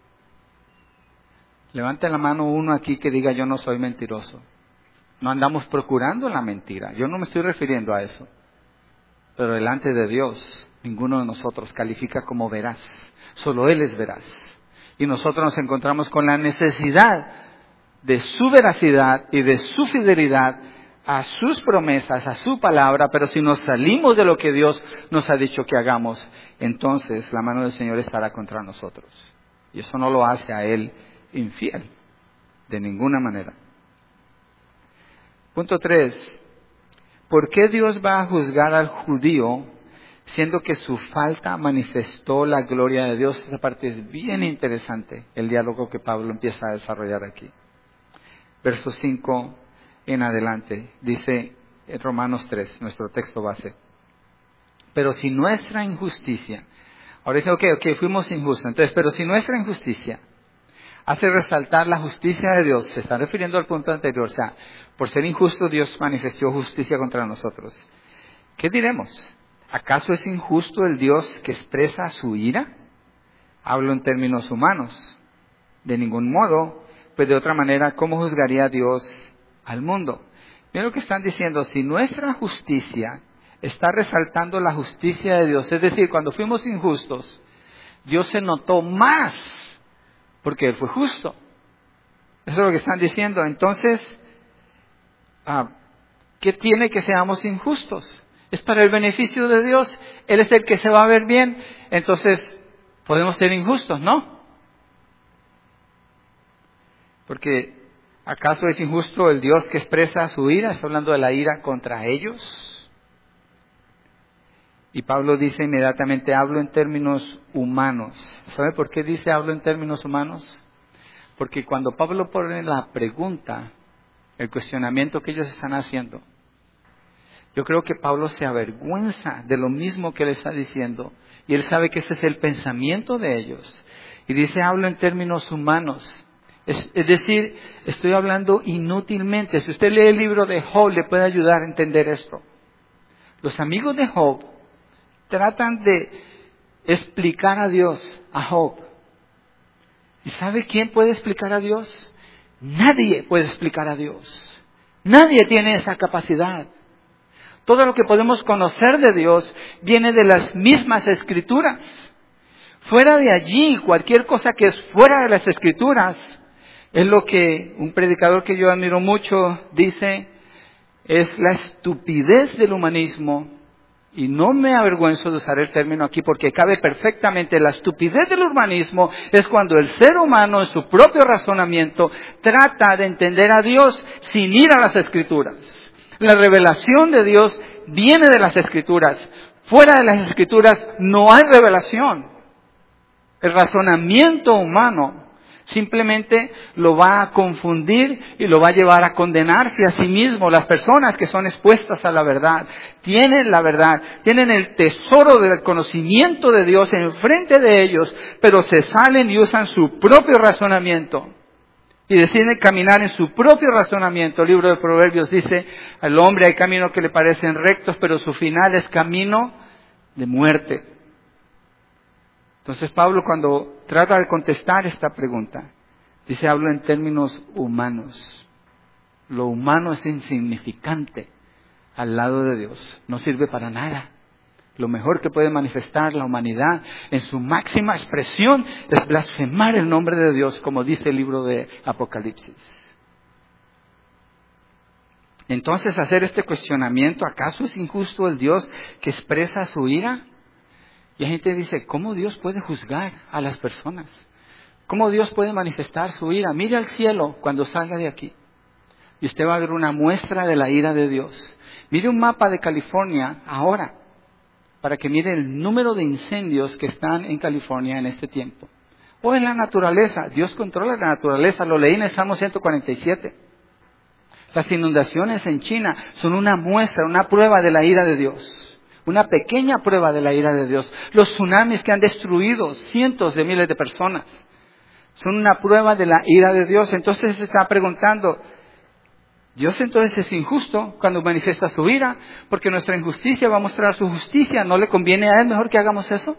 Levante la mano uno aquí que diga, yo no soy mentiroso. No andamos procurando la mentira. Yo no me estoy refiriendo a eso. Pero delante de Dios, ninguno de nosotros califica como veraz. Solo Él es veraz. Y nosotros nos encontramos con la necesidad de su veracidad y de su fidelidad a sus promesas, a su palabra, pero si nos salimos de lo que Dios nos ha dicho que hagamos, entonces la mano del Señor estará contra nosotros. Y eso no lo hace a Él infiel, de ninguna manera. Punto 3. ¿Por qué Dios va a juzgar al judío siendo que su falta manifestó la gloria de Dios? Esa parte es bien interesante, el diálogo que Pablo empieza a desarrollar aquí. Verso 5 en adelante, dice en Romanos 3, nuestro texto base. Pero si nuestra injusticia, ahora dice, ok, fuimos injustos, entonces, pero si nuestra injusticia hace resaltar la justicia de Dios, se está refiriendo al punto anterior, o sea, por ser injusto Dios manifestó justicia contra nosotros. ¿Qué diremos? ¿Acaso es injusto el Dios que expresa su ira? Hablo en términos humanos. De ningún modo, pues de otra manera, ¿cómo juzgaría Dios al mundo? Miren lo que están diciendo, si nuestra justicia está resaltando la justicia de Dios, es decir, cuando fuimos injustos, Dios se notó más porque Él fue justo. Eso es lo que están diciendo. Entonces, ¿qué tiene que seamos injustos? Es para el beneficio de Dios. Él es el que se va a ver bien. Entonces, podemos ser injustos, ¿no? Porque, ¿acaso es injusto el Dios que expresa su ira? Está hablando de la ira contra ellos. Y Pablo dice inmediatamente, hablo en términos humanos. ¿Sabe por qué dice hablo en términos humanos? Porque cuando Pablo pone la pregunta, el cuestionamiento que ellos están haciendo, yo creo que Pablo se avergüenza de lo mismo que él está diciendo. Y él sabe que ese es el pensamiento de ellos. Y dice, hablo en términos humanos. Es decir, estoy hablando inútilmente. Si usted lee el libro de Job, le puede ayudar a entender esto. Los amigos de Job tratan de explicar a Dios, a Job. ¿Y sabe quién puede explicar a Dios? Nadie puede explicar a Dios. Nadie tiene esa capacidad. Todo lo que podemos conocer de Dios viene de las mismas Escrituras. Fuera de allí, cualquier cosa que es fuera de las Escrituras, es lo que un predicador que yo admiro mucho dice, es la estupidez del humanismo. Y no me avergüenzo de usar el término aquí porque cabe perfectamente. La estupidez del humanismo es cuando el ser humano en su propio razonamiento trata de entender a Dios sin ir a las Escrituras. La revelación de Dios viene de las Escrituras. Fuera de las Escrituras no hay revelación. El razonamiento humano simplemente lo va a confundir y lo va a llevar a condenarse a sí mismo. Las personas que son expuestas a la verdad, tienen la verdad, tienen el tesoro del conocimiento de Dios enfrente de ellos, pero se salen y usan su propio razonamiento y deciden caminar en su propio razonamiento. El libro de Proverbios dice, al hombre hay caminos que le parecen rectos, pero su final es camino de muerte. Entonces Pablo, cuando trata de contestar esta pregunta, dice, hablo en términos humanos. Lo humano es insignificante al lado de Dios. No sirve para nada. Lo mejor que puede manifestar la humanidad en su máxima expresión es blasfemar el nombre de Dios, como dice el libro de Apocalipsis. Entonces, hacer este cuestionamiento, ¿acaso es injusto el Dios que expresa su ira? Y la gente dice, ¿cómo Dios puede juzgar a las personas? ¿Cómo Dios puede manifestar su ira? Mire al cielo cuando salga de aquí. Y usted va a ver una muestra de la ira de Dios. Mire un mapa de California ahora, para que mire el número de incendios que están en California en este tiempo. O en la naturaleza. Dios controla la naturaleza. Lo leí en el Salmo 147. Las inundaciones en China son una muestra, una prueba de la ira de Dios. Una pequeña prueba de la ira de Dios. Los tsunamis que han destruido cientos de miles de personas son una prueba de la ira de Dios. Entonces se está preguntando, ¿Dios entonces es injusto cuando manifiesta su ira? Porque nuestra injusticia va a mostrar su justicia. ¿No le conviene a Él mejor que hagamos eso?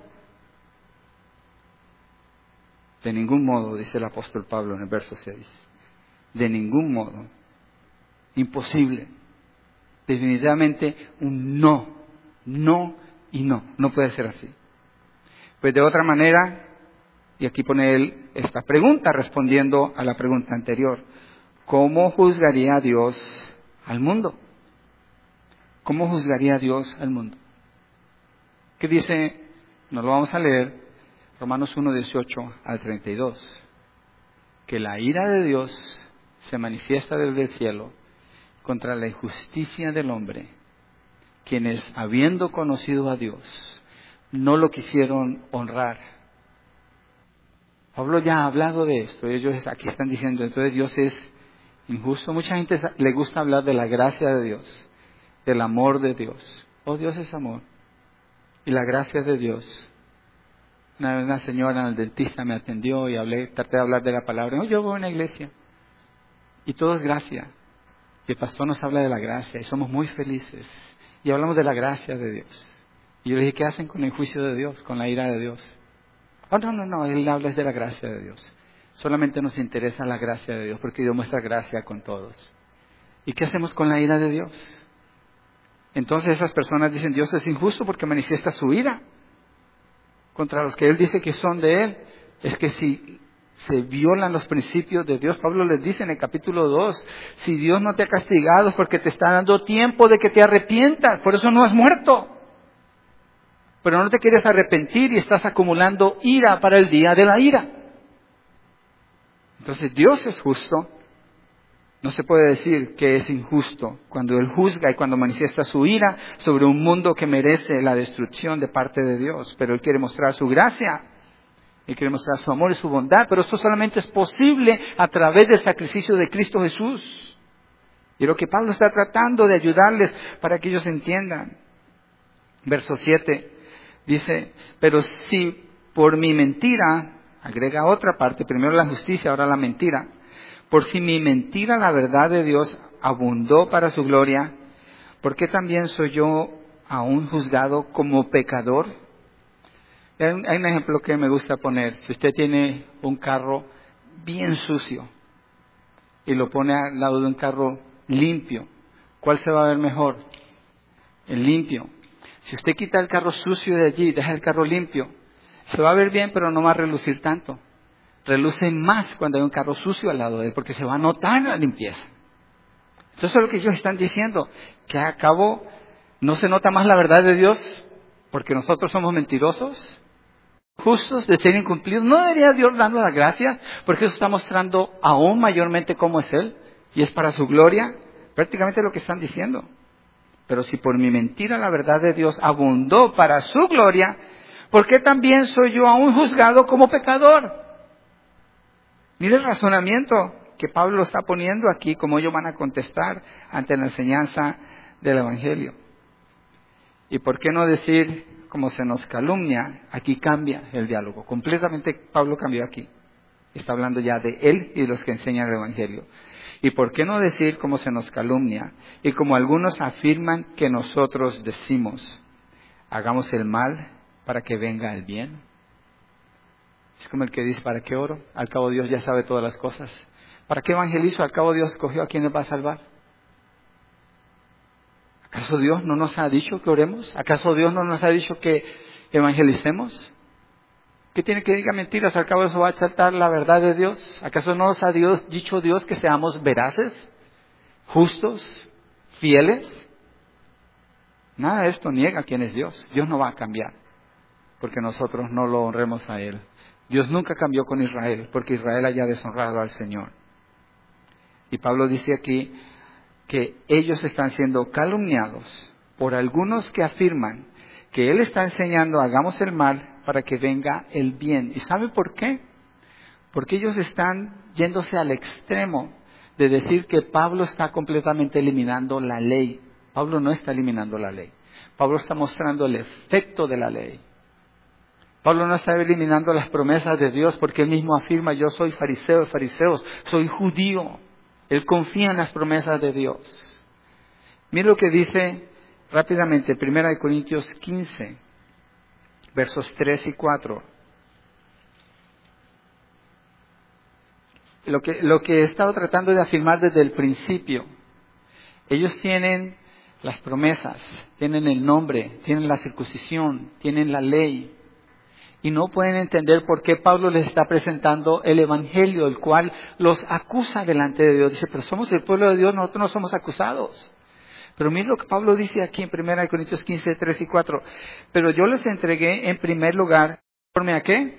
De ningún modo, dice el apóstol Pablo en el verso 6. De ningún modo. Imposible. Definitivamente un no. No y no. No puede ser así. Pues de otra manera, y aquí pone él esta pregunta respondiendo a la pregunta anterior. ¿Cómo juzgaría Dios al mundo? ¿Cómo juzgaría Dios al mundo? ¿Qué dice? Nos lo vamos a leer. Romanos 1, 18 al 32. Que la ira de Dios se manifiesta desde el cielo contra la injusticia del hombre quienes, habiendo conocido a Dios, no lo quisieron honrar. Pablo ya ha hablado de esto. Ellos aquí están diciendo, entonces Dios es injusto. Mucha gente le gusta hablar de la gracia de Dios, del amor de Dios. Oh, Dios es amor. Y la gracia de Dios. Una vez una señora en el dentista me atendió y traté de hablar de la palabra. No, yo voy a una iglesia y todo es gracia. Y el pastor nos habla de la gracia y somos muy felices. Y hablamos de la gracia de Dios. Y yo le dije, ¿qué hacen con el juicio de Dios, con la ira de Dios? Oh, no, él habla de la gracia de Dios. Solamente nos interesa la gracia de Dios porque Dios muestra gracia con todos. ¿Y qué hacemos con la ira de Dios? Entonces esas personas dicen, Dios es injusto porque manifiesta su ira contra los que Él dice que son de Él. Es que si se violan los principios de Dios, Pablo les dice en el capítulo 2, si Dios no te ha castigado es porque te está dando tiempo de que te arrepientas, por eso no has muerto. Pero no te quieres arrepentir y estás acumulando ira para el día de la ira. Entonces Dios es justo. No se puede decir que es injusto cuando Él juzga y cuando manifiesta su ira sobre un mundo que merece la destrucción de parte de Dios. Pero Él quiere mostrar su gracia, Él quiere mostrar su amor y su bondad. Pero esto solamente es posible a través del sacrificio de Cristo Jesús. Y lo que Pablo está tratando de ayudarles para que ellos entiendan. Verso 7 dice, pero si por mi mentira, agrega otra parte, primero la justicia, ahora la mentira. Por si mi mentira, la verdad de Dios, abundó para su gloria, ¿por qué también soy yo aún juzgado como pecador? Hay un ejemplo que me gusta poner. Si usted tiene un carro bien sucio y lo pone al lado de un carro limpio, ¿cuál se va a ver mejor? El limpio. Si usted quita el carro sucio de allí y deja el carro limpio, se va a ver bien, pero no va a relucir tanto. Reluce más cuando hay un carro sucio al lado de él, porque se va a notar la limpieza. Entonces es lo que ellos están diciendo, que a cabo no se nota más la verdad de Dios, porque nosotros somos mentirosos, justos de ser incumplidos. ¿No debería Dios darnos la gracia? Porque eso está mostrando aún mayormente cómo es Él, y es para su gloria, prácticamente lo que están diciendo. Pero si por mi mentira la verdad de Dios abundó para su gloria, ¿por qué también soy yo aún juzgado como pecador? Mire el razonamiento que Pablo está poniendo aquí, como ellos van a contestar ante la enseñanza del Evangelio. ¿Y por qué no decir, como se nos calumnia? Aquí cambia el diálogo. Completamente Pablo cambió aquí. Está hablando ya de él y de los que enseñan el Evangelio. ¿Y por qué no decir como se nos calumnia? Y como algunos afirman que nosotros decimos, hagamos el mal para que venga el bien. Es como el que dice, ¿para qué oro? Al cabo Dios ya sabe todas las cosas. ¿Para qué evangelizo? Al cabo Dios escogió a quien nos va a salvar. ¿Acaso Dios no nos ha dicho que oremos? ¿Acaso Dios no nos ha dicho que evangelicemos? ¿Qué tiene que diga mentiras? Al cabo de eso va a saltar la verdad de Dios. ¿Acaso no nos ha dicho Dios que seamos veraces, justos, fieles? Nada de esto niega quién es Dios. Dios no va a cambiar porque nosotros no lo honremos a Él. Dios nunca cambió con Israel, porque Israel haya deshonrado al Señor. Y Pablo dice aquí que ellos están siendo calumniados por algunos que afirman que Él está enseñando, hagamos el mal para que venga el bien. ¿Y sabe por qué? Porque ellos están yéndose al extremo de decir que Pablo está completamente eliminando la ley. Pablo no está eliminando la ley. Pablo está mostrando el efecto de la ley. Pablo no está eliminando las promesas de Dios porque él mismo afirma, yo soy fariseo de fariseos, soy judío. Él confía en las promesas de Dios. Mira lo que dice rápidamente, 1 Corintios 15, versos 3 y 4. Lo que he estado tratando de afirmar desde el principio. Ellos tienen las promesas, tienen el nombre, tienen la circuncisión, tienen la ley. Y no pueden entender por qué Pablo les está presentando el Evangelio, el cual los acusa delante de Dios. Dice, pero somos el pueblo de Dios, nosotros no somos acusados. Pero mira lo que Pablo dice aquí en 1 Corintios 15, 3 y 4. Pero yo les entregué en primer lugar, ¿conforme a qué?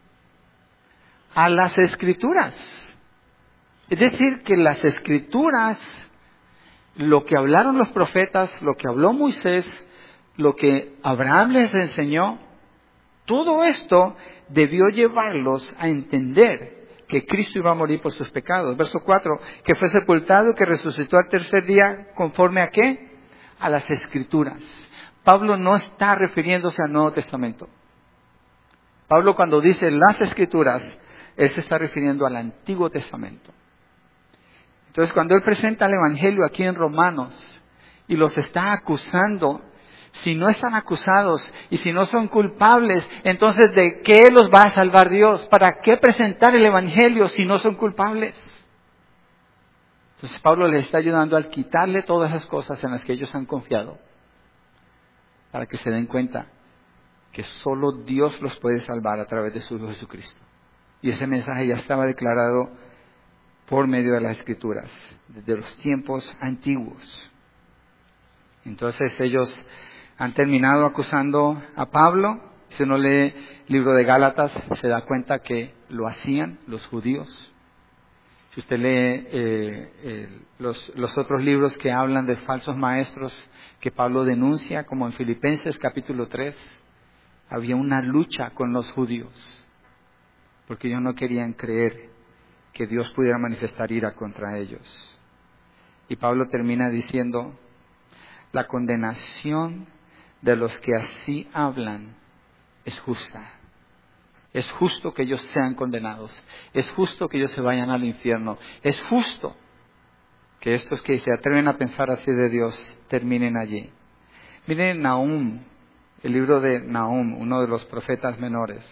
A las Escrituras. Es decir, que las Escrituras lo que hablaron los profetas, lo que habló Moisés, lo que Abraham les enseñó, todo esto debió llevarlos a entender que Cristo iba a morir por sus pecados. Verso 4, que fue sepultado, que resucitó al tercer día, ¿conforme a qué? A las Escrituras. Pablo no está refiriéndose al Nuevo Testamento. Pablo cuando dice las Escrituras, él se está refiriendo al Antiguo Testamento. Entonces cuando él presenta el Evangelio aquí en Romanos y los está acusando, si no están acusados y si no son culpables, entonces ¿de qué los va a salvar Dios? ¿Para qué presentar el Evangelio si no son culpables? Entonces Pablo les está ayudando a quitarle todas esas cosas en las que ellos han confiado, para que se den cuenta que solo Dios los puede salvar a través de su Hijo Jesucristo. Y ese mensaje ya estaba declarado por medio de las Escrituras, desde los tiempos antiguos. Entonces ellos han terminado acusando a Pablo. Si uno lee el libro de Gálatas, se da cuenta que lo hacían los judíos. Si usted lee los otros libros que hablan de falsos maestros que Pablo denuncia, como en Filipenses capítulo 3, había una lucha con los judíos, porque ellos no querían creer que Dios pudiera manifestar ira contra ellos. Y Pablo termina diciendo, la condenación de los que así hablan es justa. Es justo que ellos sean condenados. Es justo que ellos se vayan al infierno. Es justo que estos que se atreven a pensar así de Dios terminen allí. Miren Nahum, el libro de Nahum, uno de los profetas menores.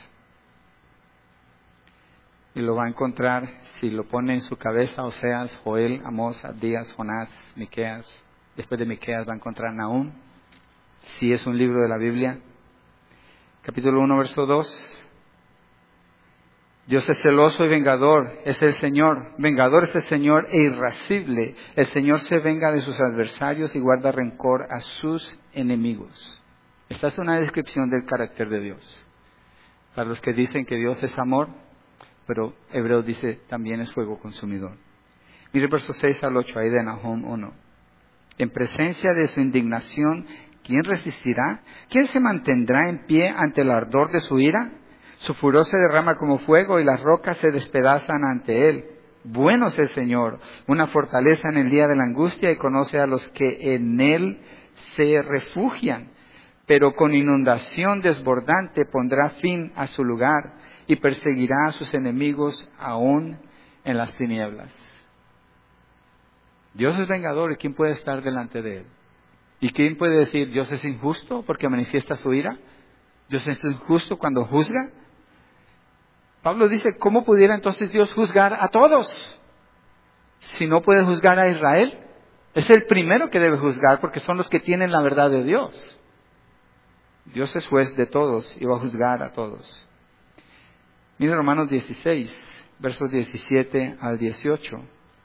Y lo va a encontrar, si lo pone en su cabeza, Oseas, Joel, Amós, Abdías, Jonás, Miqueas. Después de Miqueas va a encontrar Nahum, si es un libro de la Biblia. Capítulo 1, verso 2. Dios es celoso y vengador, es el Señor. Vengador es el Señor e irascible. El Señor se venga de sus adversarios y guarda rencor a sus enemigos. Esta es una descripción del carácter de Dios. Para los que dicen que Dios es amor, pero Hebreos dice también es fuego consumidor. Mire versos 6 al 8 ahí de Nahum 1. En presencia de su indignación, ¿quién resistirá? ¿Quién se mantendrá en pie ante el ardor de su ira? Su furor se derrama como fuego y las rocas se despedazan ante él. Bueno es el Señor, una fortaleza en el día de la angustia, y conoce a los que en él se refugian. Pero con inundación desbordante pondrá fin a su lugar y perseguirá a sus enemigos aún en las tinieblas. Dios es vengador, ¿y quién puede estar delante de él? ¿Y quién puede decir Dios es injusto porque manifiesta su ira? ¿Dios es injusto cuando juzga? Pablo dice, ¿cómo pudiera entonces Dios juzgar a todos? Si no puede juzgar a Israel, es el primero que debe juzgar porque son los que tienen la verdad de Dios. Dios es juez de todos y va a juzgar a todos. Mire Romanos 16, versos 17 al 18.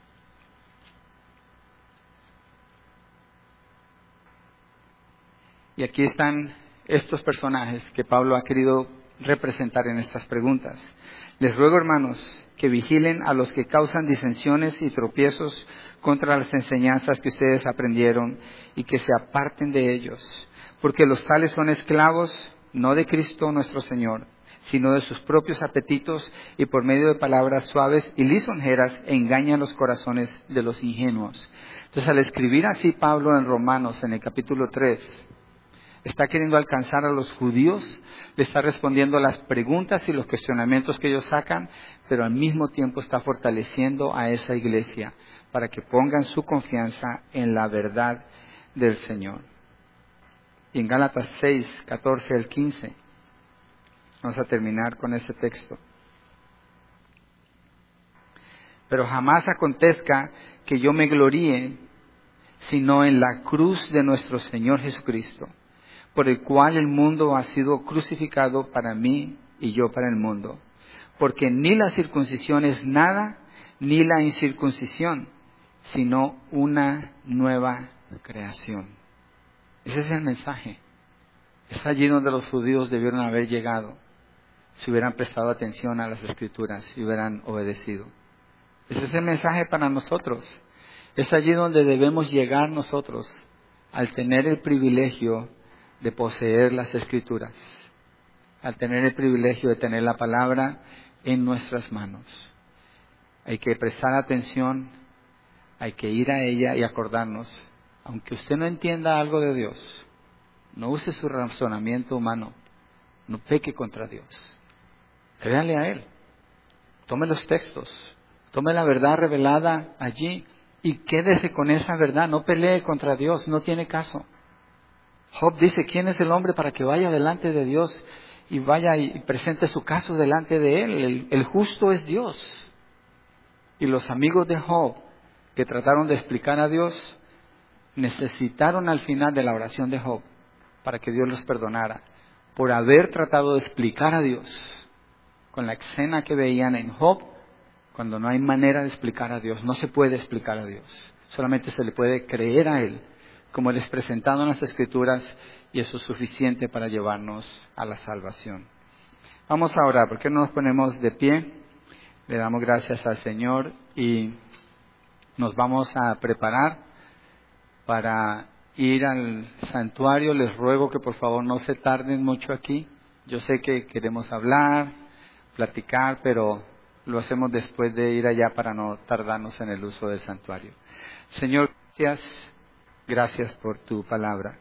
Y aquí están estos personajes que Pablo ha querido representar en estas preguntas. Les ruego, hermanos, que vigilen a los que causan disensiones y tropiezos contra las enseñanzas que ustedes aprendieron y que se aparten de ellos, porque los tales son esclavos no de Cristo nuestro Señor, sino de sus propios apetitos, y por medio de palabras suaves y lisonjeras engañan los corazones de los ingenuos. Entonces, al escribir así Pablo en Romanos, en el capítulo 3, está queriendo alcanzar a los judíos, le está respondiendo a las preguntas y los cuestionamientos que ellos sacan, pero al mismo tiempo está fortaleciendo a esa iglesia para que pongan su confianza en la verdad del Señor. Y en Gálatas 6, 14 al 15, vamos a terminar con ese texto. Pero jamás acontezca que yo me gloríe, sino en la cruz de nuestro Señor Jesucristo, por el cual el mundo ha sido crucificado para mí y yo para el mundo. Porque ni la circuncisión es nada, ni la incircuncisión, sino una nueva creación. Ese es el mensaje. Es allí donde los judíos debieron haber llegado, si hubieran prestado atención a las Escrituras y hubieran obedecido. Ese es el mensaje para nosotros. Es allí donde debemos llegar nosotros, al tener el privilegio de poseer las Escrituras, al tener el privilegio de tener la palabra en nuestras manos. Hay que prestar atención, hay que ir a ella y acordarnos, aunque usted no entienda algo de Dios, no use su razonamiento humano, no peque contra Dios. Créale a Él, tome los textos, tome la verdad revelada allí y quédese con esa verdad, no pelee contra Dios, no tiene caso. Job dice, ¿quién es el hombre para que vaya delante de Dios y vaya y presente su caso delante de Él? El justo es Dios. Y los amigos de Job que trataron de explicar a Dios, necesitaron al final de la oración de Job para que Dios los perdonara, por haber tratado de explicar a Dios con la escena que veían en Job, cuando no hay manera de explicar a Dios, no se puede explicar a Dios, solamente se le puede creer a Él, como Él es presentado en las Escrituras, y eso es suficiente para llevarnos a la salvación. Vamos a orar, ¿por qué no nos ponemos de pie? Le damos gracias al Señor y nos vamos a preparar para ir al santuario. Les ruego que por favor no se tarden mucho aquí. Yo sé que queremos hablar, platicar, pero lo hacemos después de ir allá para no tardarnos en el uso del santuario. Señor, gracias por tu palabra.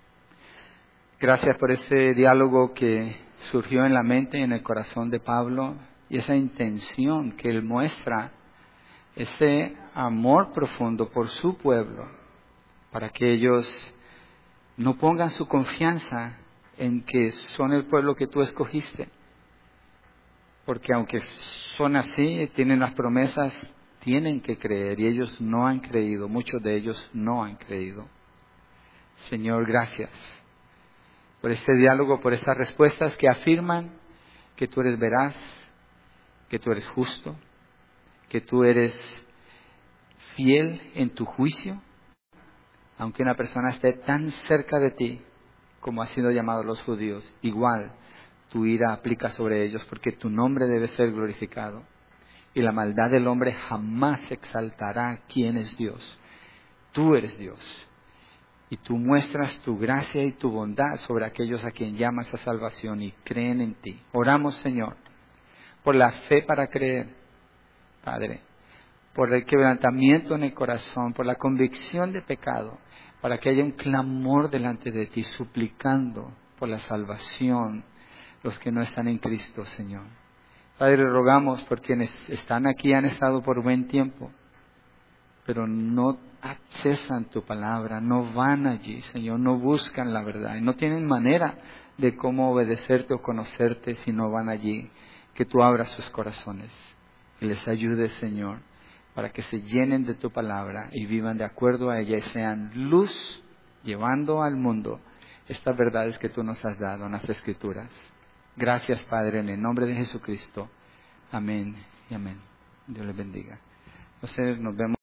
Gracias por ese diálogo que surgió en la mente y en el corazón de Pablo y esa intención que él muestra, ese amor profundo por su pueblo, para que ellos no pongan su confianza en que son el pueblo que tú escogiste. Porque aunque son así, tienen las promesas, tienen que creer, y ellos no han creído, muchos de ellos no han creído. Señor, gracias por este diálogo, por estas respuestas que afirman que tú eres veraz, que tú eres justo, que tú eres fiel en tu juicio, aunque una persona esté tan cerca de ti como han sido llamados los judíos, igual tu ira aplica sobre ellos porque tu nombre debe ser glorificado y la maldad del hombre jamás exaltará quién es Dios. Tú eres Dios y tú muestras tu gracia y tu bondad sobre aquellos a quien llamas a salvación y creen en ti. Oramos, Señor, por la fe para creer, Padre, por el quebrantamiento en el corazón, por la convicción de pecado, para que haya un clamor delante de ti, suplicando por la salvación, los que no están en Cristo, Señor. Padre, rogamos por quienes están aquí, han estado por buen tiempo, pero no accesan tu palabra, no van allí, Señor, no buscan la verdad, y no tienen manera de cómo obedecerte o conocerte si no van allí. Que tú abras sus corazones y les ayudes, Señor, para que se llenen de tu palabra y vivan de acuerdo a ella y sean luz llevando al mundo estas verdades que tú nos has dado en las Escrituras. Gracias, Padre, en el nombre de Jesucristo. Amén y amén. Dios les bendiga. Entonces nos vemos.